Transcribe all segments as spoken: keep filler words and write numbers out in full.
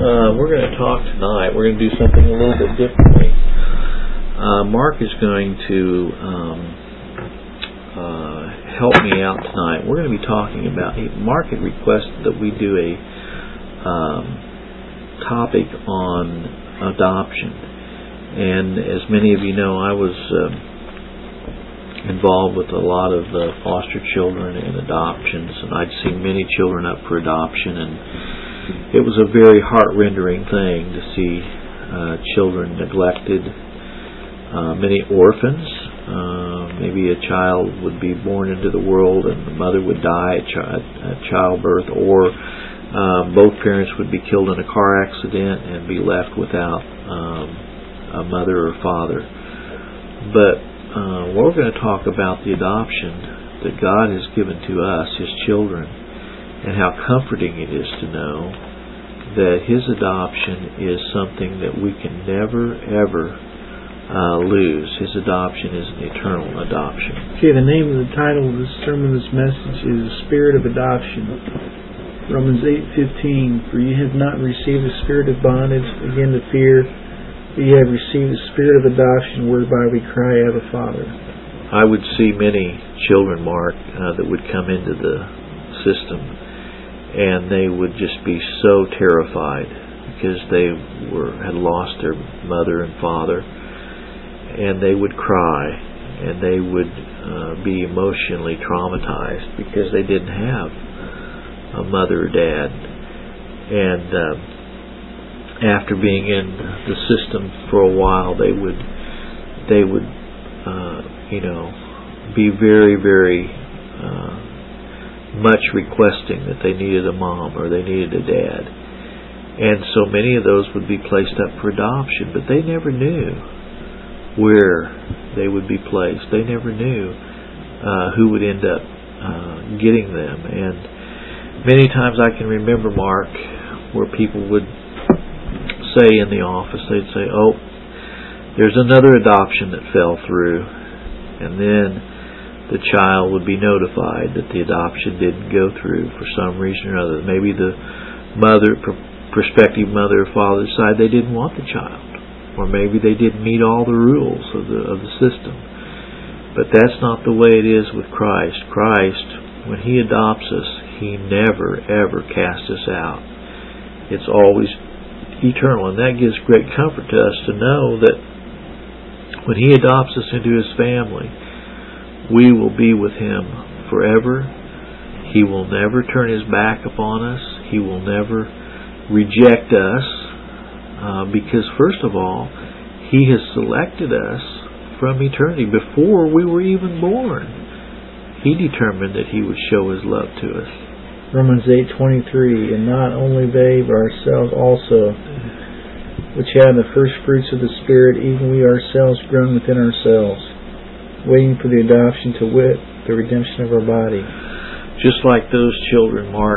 uh, we're going to talk tonight. We're going to do something a little bit differently. Uh, Mark is going to um, uh, help me out tonight. We're going to be talking about, Mark had requested that we do a um, topic on adoption. And as many of you know, I was uh, involved with a lot of uh, foster children and adoptions, and I'd seen many children up for adoption, and it was a very heart-rendering thing to see uh, children neglected, uh, many orphans. Uh, maybe a child would be born into the world and the mother would die at, chi- at childbirth, or uh, both parents would be killed in a car accident and be left without um, a mother or father. But uh, we're going to talk about the adoption that God has given to us, His children, and how comforting it is to know that His adoption is something that we can never, ever uh, lose. His adoption is an eternal adoption. Okay, the name of the title of this sermon, this message is Spirit of Adoption. Romans eight fifteen, for you have not received the spirit of bondage again to fear, but you have received the spirit of adoption whereby we cry, Abba, Father. I would see many children, Mark, uh, that would come into the system, and they would just be so terrified because they were had lost their mother and father, and they would cry, and they would uh, be emotionally traumatized because they didn't have a mother or dad. And uh, after being in the system for a while, they would they would uh, you know be very very uh, much requesting that they needed a mom or they needed a dad, and so many of those would be placed up for adoption, but they never knew where they would be placed. They never knew uh, who would end up uh, getting them. And many times I can remember, Mark, where people would say in the office, they'd say, oh, there's another adoption that fell through, and then the child would be notified that the adoption didn't go through for some reason or other. Maybe the mother, pr- prospective mother or father decided they didn't want the child, or maybe they didn't meet all the rules of the of the system. But that's not the way it is with Christ. Christ, when He adopts us, He never, ever casts us out. It's always eternal, and that gives great comfort to us to know that when He adopts us into His family, we will be with Him forever. He will never turn His back upon us. He will never reject us, uh, because first of all, He has selected us from eternity. Before we were even born, He determined that He would show His love to us. Romans eight twenty-three, and not only they, but ourselves also, which have the first fruits of the Spirit, even we ourselves grown within ourselves, waiting for the adoption, to wit, the redemption of our body. Just like those children, Mark,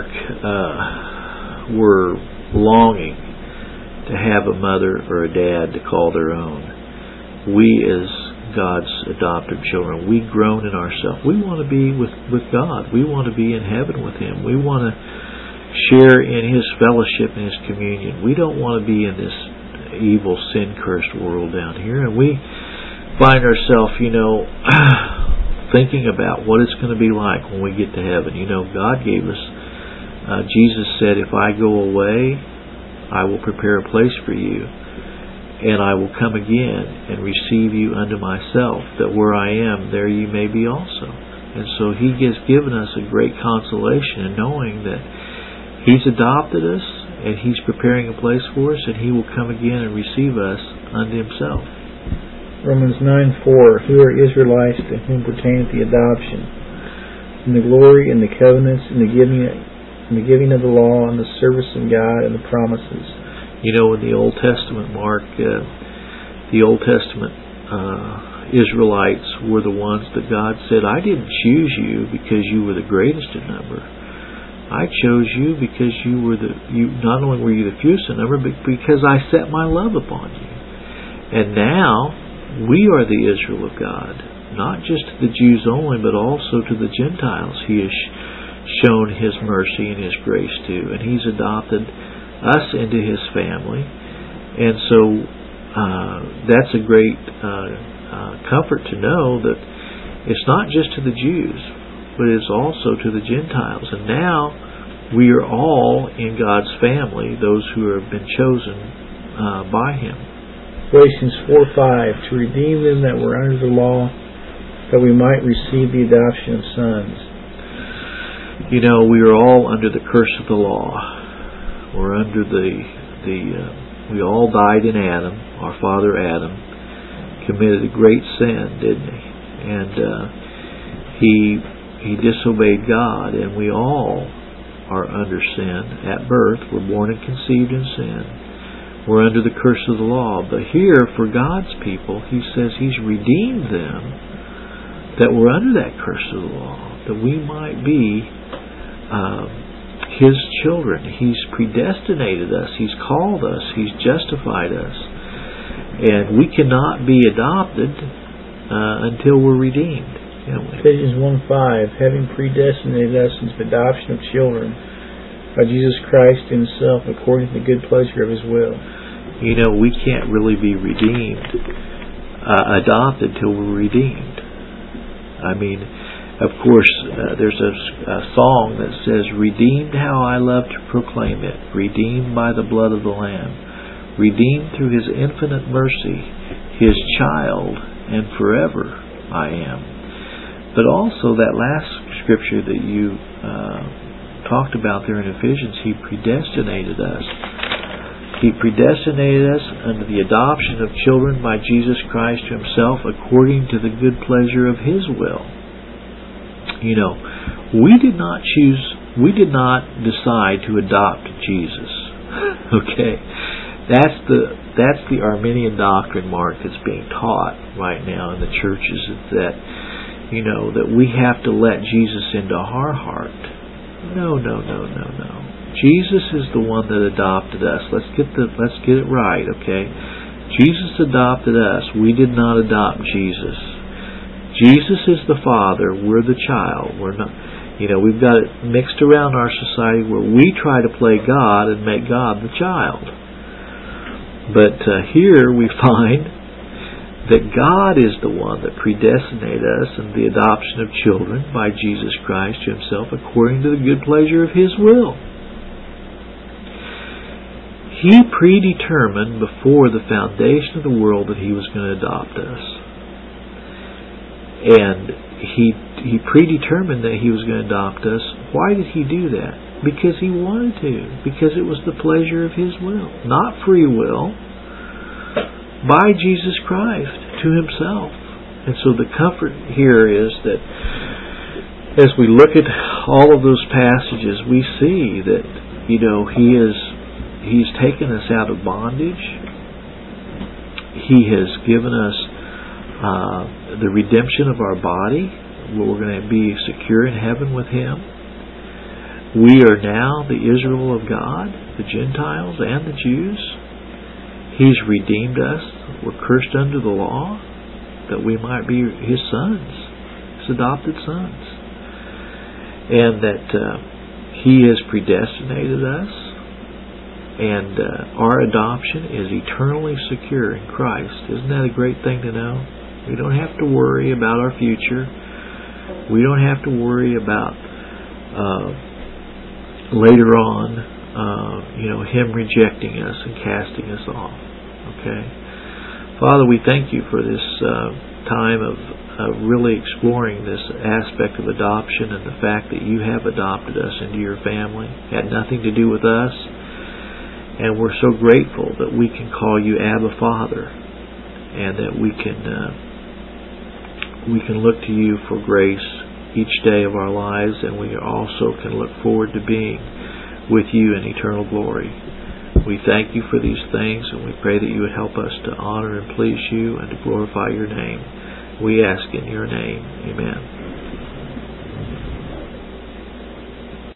uh, were longing to have a mother or a dad to call their own, we as God's adopted children, we groan in ourselves. We want to be with, with God. We want to be in heaven with Him. We want to share in His fellowship and His communion. We don't want to be in this evil, sin-cursed world down here. And we find ourselves, you know, thinking about what it's going to be like when we get to heaven. You know, God gave us, uh, Jesus said, if I go away, I will prepare a place for you, and I will come again and receive you unto myself, that where I am, there you may be also. And so He has given us a great consolation in knowing that He's adopted us, and He's preparing a place for us, and He will come again and receive us unto Himself. Romans nine four, who are Israelites, to whom pertaineth the adoption, and the glory, and the covenants, and the giving, and the giving of the law, and the service of God, and the promises. You know, in the Old Testament, Mark, uh, the Old Testament uh, Israelites were the ones that God said, I didn't choose you because you were the greatest in number. I chose you because you were the you not only were you the fewest in number, but because I set my love upon you. And now we are the Israel of God, not just to the Jews only, but also to the Gentiles. He has shown His mercy and His grace to, and He's adopted us into His family. And so uh, that's a great uh, uh, comfort to know that it's not just to the Jews, but it's also to the Gentiles. And now we are all in God's family, those who have been chosen uh, by Him. Galatians four five, to redeem them that were under the law, that we might receive the adoption of sons. You know, we are all under the curse of the law. We're under the the. Uh, we all died in Adam. Our father Adam committed a great sin, didn't he? And uh, he he disobeyed God, and we all are under sin at birth. We're born and conceived in sin. We're under the curse of the law. But here, for God's people, He says He's redeemed them that were under that curse of the law, that we might be um, His children. He's predestinated us. He's called us. He's justified us. And we cannot be adopted uh, until we're redeemed. Ephesians one five, having predestinated us into the adoption of children by Jesus Christ Himself, according to the good pleasure of His will. You know, we can't really be redeemed, uh, adopted till we're redeemed. I mean, of course, uh, there's a, a song that says, "Redeemed, how I love to proclaim it, redeemed by the blood of the Lamb, redeemed through His infinite mercy, His child, and forever I am." But also that last scripture that you uh, talked about there in Ephesians, He predestinated us. He predestinated us unto the adoption of children by Jesus Christ to Himself, according to the good pleasure of His will. You know, we did not choose, we did not decide to adopt Jesus. Okay? That's the that's the Arminian doctrine, Mark, that's being taught right now in the churches, is that, you know, that we have to let Jesus into our heart. No, no, no, no, no. Jesus is the one that adopted us. Let's get the let's get it right, okay? Jesus adopted us. We did not adopt Jesus. Jesus is the Father. We're the child. We're not. You know, we've got it mixed around our society where we try to play God and make God the child. But uh, here we find that God is the one that predestinated us in the adoption of children by Jesus Christ to Himself, according to the good pleasure of His will. He predetermined before the foundation of the world that He was going to adopt us. And He He predetermined that He was going to adopt us. Why did He do that? Because He wanted to. Because it was the pleasure of His will. Not free will. By Jesus Christ to Himself. And so the comfort here is that as we look at all of those passages, we see that, you know, He is He's taken us out of bondage. He has given us uh, the redemption of our body, where we're going to be secure in heaven with Him. We are now the Israel of God, the Gentiles and the Jews. He's redeemed us. We're cursed under the law, that we might be His sons, His adopted sons. And that uh, He has predestinated us, and uh, our adoption is eternally secure in Christ. Isn't that a great thing to know? We don't have to worry about our future. We don't have to worry about uh, later on, uh, you know, Him rejecting us and casting us off. Okay? Father, we thank You for this uh, time of, of really exploring this aspect of adoption and the fact that You have adopted us into Your family. It had nothing to do with us. And we're so grateful that we can call You Abba Father, and that we can uh, we can look to You for grace each day of our lives, and we also can look forward to being with You in eternal glory. We thank You for these things, and we pray that You would help us to honor and please You and to glorify Your name. We ask in Your name. Amen.